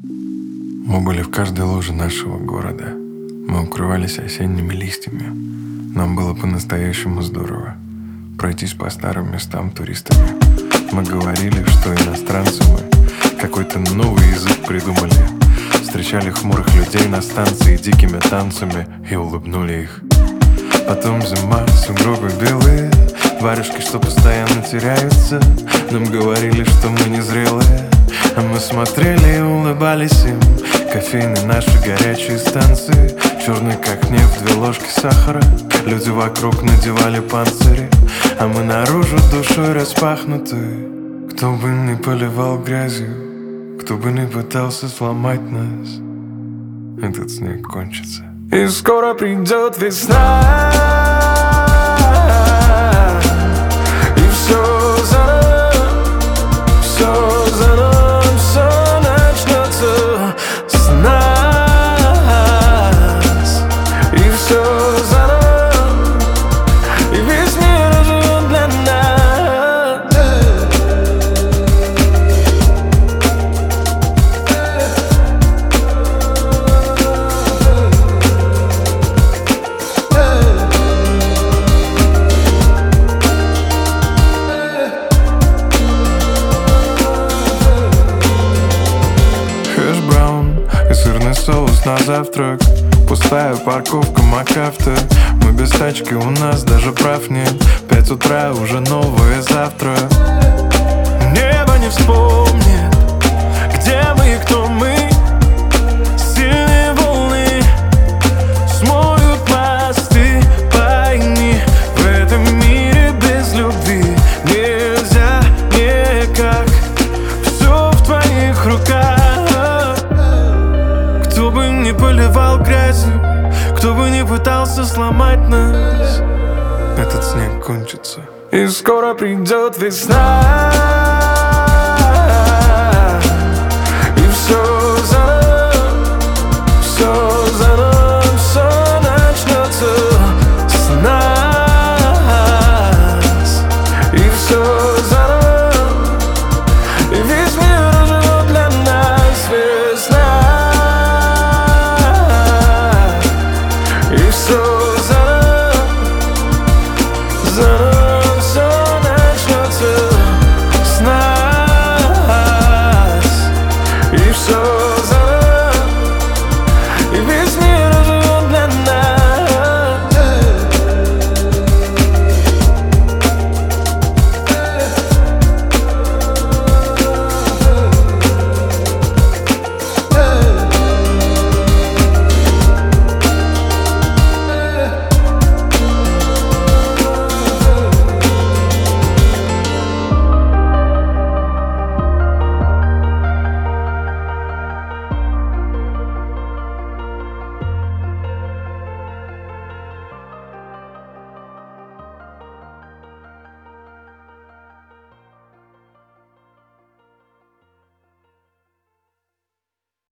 Мы были в каждой луже нашего города. Мы укрывались осенними листьями. Нам было по-настоящему здорово пройтись по старым местам туристами. Мы говорили, что иностранцы мы, какой-то новый язык придумали. Встречали хмурых людей на станции дикими танцами и улыбнули их. Потом зима, сугробы белые, варежки, что постоянно теряются. Нам говорили, что мы незрелые, а мы смотрели и улыбались им. Кофейные наши горячие станции, черные как нефть, 2 ложки сахара. Люди вокруг надевали панцири, а мы наружу душой распахнуты. Кто бы ни поливал грязью, кто бы ни пытался сломать нас, этот снег кончится, и скоро придет весна. И все заново, все заново, все начнется с нас. И все заново, и весь мир живет для нас. Сырный соус на завтрак, пустая парковка МакАвто. Мы без тачки, у нас даже прав нет. 5 утра, уже новое завтра. Небо не вспомнит, где мы и кто мы. Сильные волны смоют мосты. Пойми, в этом мире без любви нельзя никак. Все в твоих руках. Кто бы ни поливал грязью, кто бы ни пытался сломать нас, этот снег кончится, и скоро придет весна. И все заново, все заново, все начнется с нас. И все заново, и весь мир живет для нас. Весна. Все заново, все начнется с нас. И все